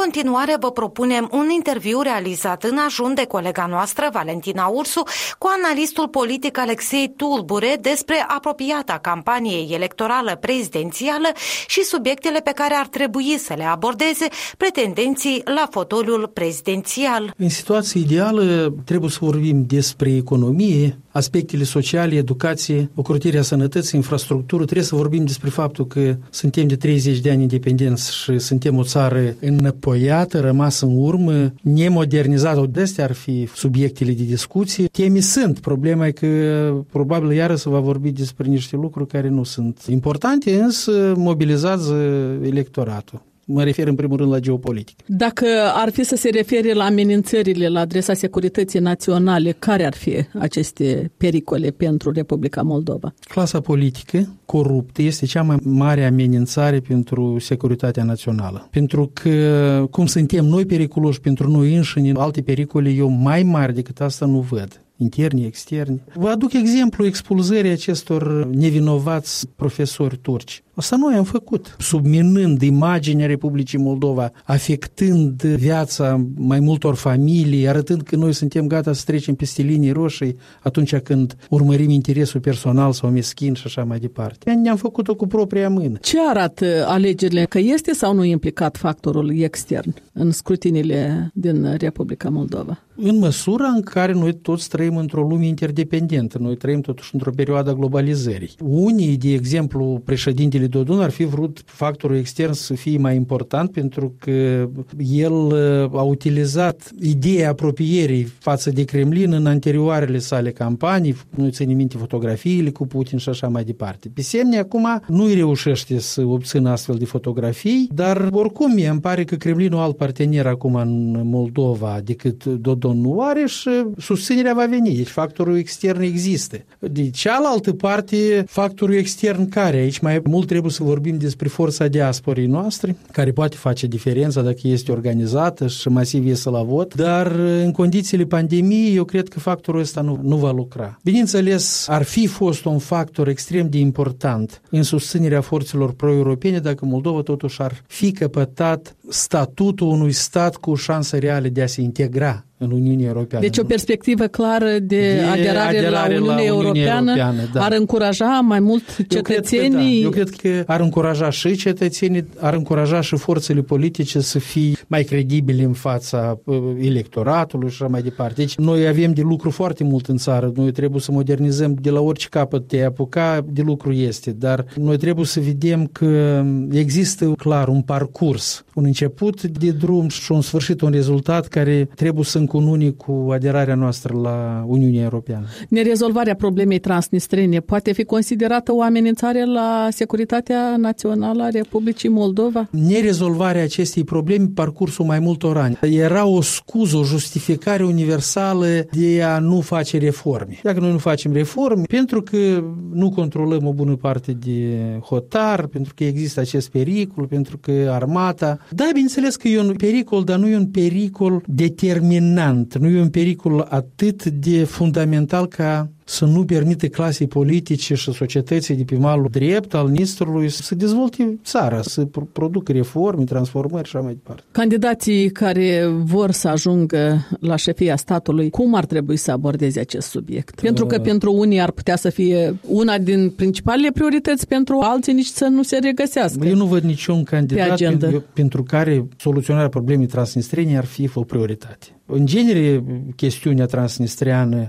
continuare vă propunem un interviu realizat în ajun de colega noastră, Valentina Ursu, cu analistul politic Alexei Tulbure despre apropiata campanie electorală prezidențială și subiectele pe care ar trebui să le abordeze pretendenții la fotoliul prezidențial. În situație ideală trebuie să vorbim despre economie, aspectele sociale, educație, ocrotirea sănătății, infrastructură. Trebuie să vorbim despre faptul că suntem de 30 de ani independenți și suntem o țară înăpoiată, rămasă în urmă, nemodernizată. Destea ar fi subiectele de discuție. Teme sunt. Problema e că probabil iară se va vorbi despre niște lucruri care nu sunt importante, însă mobilizează electoratul. Mă refer în primul rând la geopolitică. Dacă ar fi să se refere la amenințările la adresa securității naționale, care ar fi aceste pericole pentru Republica Moldova? Clasa politică coruptă este cea mai mare amenințare pentru securitatea națională. Pentru că, cum suntem noi periculoși pentru noi înșine, alte pericole eu mai mari decât asta nu văd. Interni, externi. Vă aduc exemplu expulzării acestor nevinovați profesori turci. Asta noi am făcut, subminând imaginea Republicii Moldova, afectând viața mai multor familii, arătând că noi suntem gata să trecem peste linii roșii atunci când urmărim interesul personal sau meschin și așa mai departe. Ne-am făcut-o cu propria mână. Ce arată alegerile? Că este sau nu implicat factorul extern în scrutinile din Republica Moldova? În măsura în care noi toți trăim într-o lume interdependentă, noi trăim totuși într-o perioadă globalizării. Unii, de exemplu, președintele Dodon ar fi vrut factorul extern să fie mai important pentru că el a utilizat ideea apropierii față de Kremlin în anterioarele sale campanii, nu ține minte fotografiile cu Putin și așa mai departe. Pe semne, acum nu îi reușește să obțină astfel de fotografii, dar oricum mie îmi pare că Kremlinul alt partener acum în Moldova decât Dodon nu are și susținerea va veni. Deci factorul extern există. De cealaltă parte, factorul extern care? Aici mai mult trebuie să vorbim despre forța diasporii noastre, care poate face diferența dacă este organizată și masiv iese la vot, dar în condițiile pandemiei eu cred că factorul ăsta nu va lucra. Bineînțeles, ar fi fost un factor extrem de important în susținerea forțelor pro-europene dacă Moldova totuși ar fi căpătat statutul unui stat cu șanse reale de a se integra în Uniunea Europeană. Deci o perspectivă clară de aderare la Uniunea Europeană da. Ar încuraja mai mult cetățenii? Eu cred că ar încuraja și cetățenii, ar încuraja și forțele politice să fie mai credibile în fața electoratului și așa mai departe. Deci noi avem de lucru foarte mult în țară, noi trebuie să modernizăm de la orice capăt te apuca, de lucru este, dar noi trebuie să vedem că există clar un parcurs, un început de drum și un sfârșit, un rezultat care trebuie să încunune cu aderarea noastră la Uniunea Europeană. Nerezolvarea problemei transnistrene poate fi considerată o amenințare la securitatea națională a Republicii Moldova? Nerezolvarea acestei probleme parcursul mai multor ani. Era o scuză, o justificare universală de a nu face reforme. Dacă noi nu facem reforme, pentru că nu controlăm o bună parte de hotar, pentru că există acest pericol, pentru că armata... Da, bineînțeles că e un pericol, dar nu e un pericol determinant, nu e un pericol atât de fundamental ca să nu permite clasei politice și societății de pe malul drept al Nistrului să dezvolte țara, să producă reforme, transformări și așa mai departe. Candidații care vor să ajungă la șefia statului, cum ar trebui să abordeze acest subiect? Pentru că pentru unii ar putea să fie una din principalele priorități, pentru alții nici să nu se regăsească. Eu nu văd niciun candidat pentru care soluționarea problemei transnistrene ar fi o prioritate. În genere, chestiunea transnistreană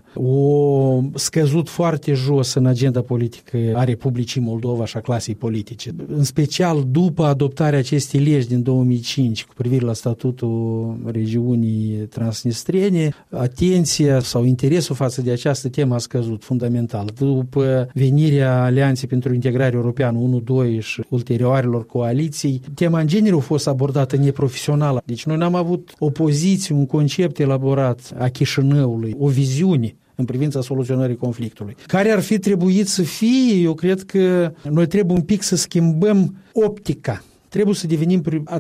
o scăzut foarte jos în agenda politică a Republicii Moldova și a clasei politice. În special după adoptarea acestei legi din 2005 cu privire la statutul regiunii transnistrene, atenția sau interesul față de această temă a scăzut fundamental. După venirea Alianței pentru Integrare Europeană 1-2 și ulterioarelor coaliții, tema în genere a fost abordată neprofesional. Deci noi n-am avut o poziție, un concept elaborat a Chișinăului, o viziune în privința soluționării conflictului. Care ar fi trebuit să fie? Eu cred că noi trebuie un pic să schimbăm optica. trebuie să devenim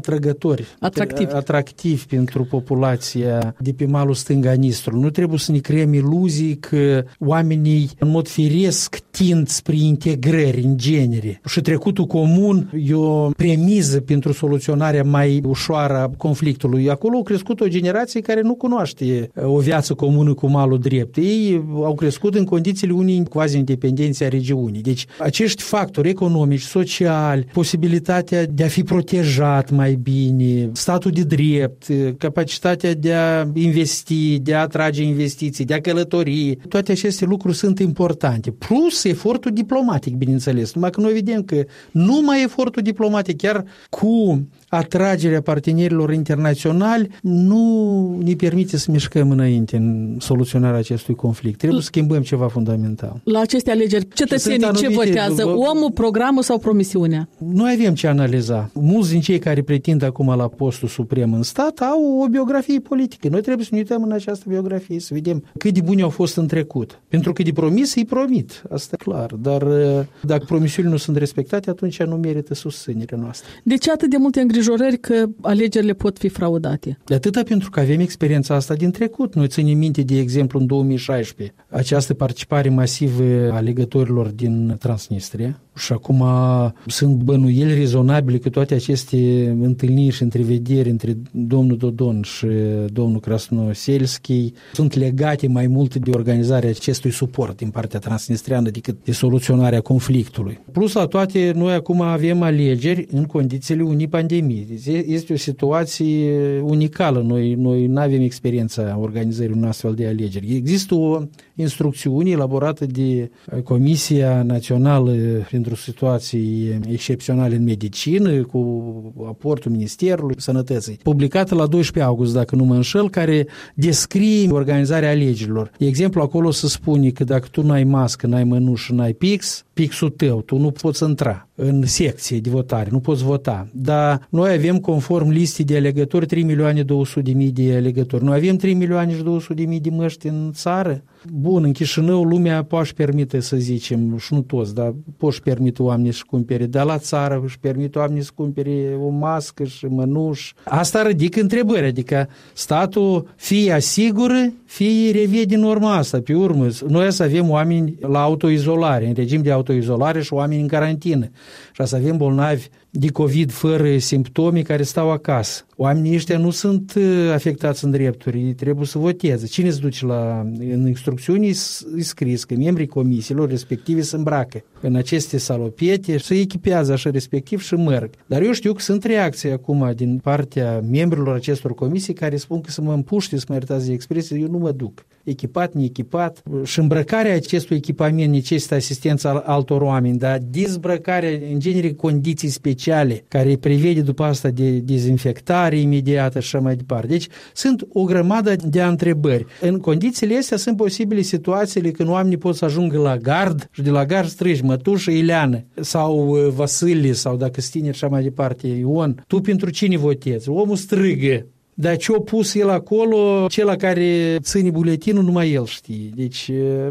atractivi pentru populația de pe malul stâng a Nistrului. Nu trebuie să ne creăm iluzii că oamenii în mod firesc tind spre integrări în genere. Și trecutul comun e o premiză pentru soluționarea mai ușoară a conflictului. Acolo au crescut o generație care nu cunoaște o viață comună cu malul drept. Ei au crescut în condițiile unei quasi-independențe a regiunii. Deci acești factori economici, sociali, posibilitatea de a fi protejat mai bine, statul de drept, capacitatea de a investi, de a atrage investiții, de a călători, toate aceste lucruri sunt importante. Plus efortul diplomatic, bineînțeles. Numai că noi vedem că numai efortul diplomatic, chiar cu atragerea partenerilor internaționali, nu ne permite să mișcăm înainte în soluționarea acestui conflict. Trebuie să schimbăm ceva fundamental. La aceste alegeri, cetățenii ce votează? Omul, programul sau promisiunea? Noi avem ce analiza. Mulți din cei care pretind acum la postul suprem în stat au o biografie politică. Noi trebuie să ne uităm în această biografie, să vedem cât de buni au fost în trecut. Pentru că de promis îi promit, asta e clar. Dar dacă promisiunile nu sunt respectate, atunci nu merită susținerea noastră. De ce atât de multe îngrijorări că alegerile pot fi fraudate? De atâta pentru că avem experiența asta din trecut. Noi ținem minte, de exemplu, în 2016, această participare masivă a alegătorilor din Transnistria. Și acum sunt bănuieli rezonabile că toate aceste întâlniri și întrevederi între domnul Dodon și domnul Krasnoselski sunt legate mai mult de organizarea acestui suport din partea transnistriană decât de soluționarea conflictului. Plus la toate, noi acum avem alegeri în condițiile unei pandemii. Este o situație unicală. Noi nu avem experiența organizării unei astfel de alegeri. Există o instrucțiune elaborată de Comisia Națională pentru situații excepționale în medicină, cu aportul Ministerului Sănătății, publicată la 12 august, dacă nu mă înșel, care descrie organizarea alegerilor. De exemplu, acolo se spune că dacă tu n-ai mască, n-ai mănușă, n-ai pixul tău, tu nu poți intra în secție de votare, nu poți vota. Dar noi avem, conform listii de alegători, 3.200.000 de alegători. Noi avem 3.200.000 de măști în țară. Bun, în Chișinău lumea poate permite, să zicem, și nu toți, dar poți permite oamenii să cumpere. Dar la țară își permite oamenii să cumpere o mască și mănuși. Asta ridică întrebări, adică statul fie asigură, fie revede norma asta. Pe urmă, noi să avem oameni la autoizolare, în regim de autoizolare și oameni în carantină. Și să avem bolnavi de COVID fără simptome care stau acasă. Oamenii ăștia nu sunt afectați în drepturi, trebuie să voteze. Cine se duce în instrucțiuni, e scris că membrii comisiilor respective se îmbracă în aceste salopete, se echipează așa respectiv și merg. Dar eu știu că sunt reacții acum din partea membrilor acestor comisii care spun că să mă împuște, să mă iertați de expresie, eu nu mă duc. Echipat, neechipat, și îmbrăcarea acestui echipament necesită asistența altor oameni, dar dezbrăcarea, în genere, condiții speciale care prevede după asta de dezinfectare imediată și așa mai departe. Deci sunt o grămadă de întrebări. În condițiile astea sunt posibile situațiile când oamenii pot să ajungă la gard și de la gard strigi mătușă Ileană sau Vasile sau dacă stineri și așa mai departe Ion, tu pentru cine votezi? Omul strigă. Dar ce-a pus el acolo, cel care ține buletinul, numai el știe. Deci,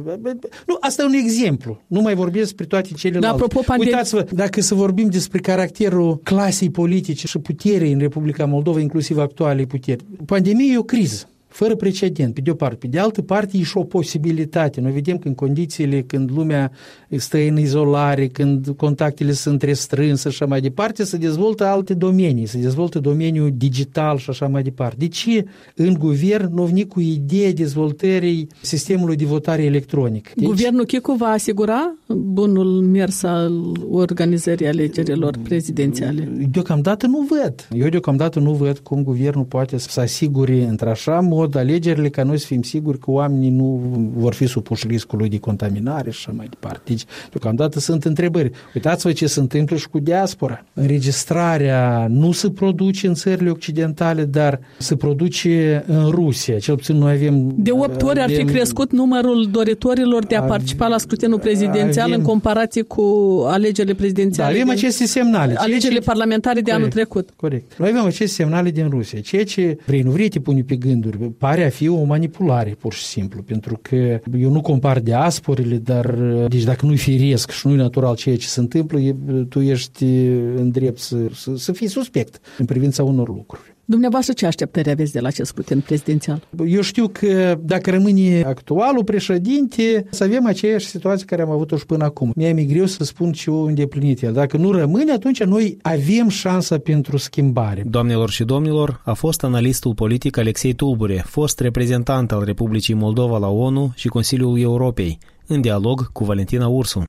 nu, asta e un exemplu. Nu mai vorbesc despre toate celelalte. Da, apropo, uitați-vă, dacă să vorbim despre caracterul clasei politice și puterii în Republica Moldova, inclusiv actualei puteri, pandemia e o criză fără precedent, pe de o parte. Pe de altă parte, e și o posibilitate. Noi vedem că în condițiile când lumea stă în izolare, când contactele sunt restrânse și așa mai departe, se dezvoltă alte domenii, se dezvoltă domeniul digital și așa mai departe. De ce în guvern nu veni cu ideea dezvoltării sistemului de votare electronic? Deci, guvernul Chicu va asigura bunul mers al organizării alegerilor prezidențiale? Deocamdată nu văd. Eu deocamdată nu văd cum guvernul poate să asigure într-așa mod alegerile ca noi să fim siguri că oamenii nu vor fi supuși riscului de contaminare și așa mai departe. Deci, deocamdată sunt întrebări. Uitați-vă ce se întâmplă și cu diaspora. Înregistrarea nu se produce în țările occidentale, dar se produce în Rusia. Cel puțin noi avem... De 8 ori ar fi crescut numărul doritorilor de a participa la scrutinul prezidențial în comparație cu alegerile prezidențiale. Da, avem aceste semnale. Alegerile parlamentare de anul trecut. Corect. Noi avem aceste semnale din Rusia. Ceea ce vrei, nu vrei, te pune pe gânduri. pare a fi o manipulare, pur și simplu, pentru că eu nu compar diasporile, dar deci dacă nu-i firesc și nu-i natural ceea ce se întâmplă, tu ești în drept să fii suspect în privința unor lucruri. Dumneavoastră ce așteptări aveți de la acest scrutin prezidențial? Eu știu că dacă rămâne actualul președinte, să avem aceeași situație care am avut-o și până acum. Mi-e greu să spun ce o îndeplinit el. Dacă nu rămâne, atunci noi avem șansa pentru schimbare. Doamnelor și domnilor, a fost analistul politic Alexei Tulbure, fost reprezentant al Republicii Moldova la ONU și Consiliul Europei, în dialog cu Valentina Ursu.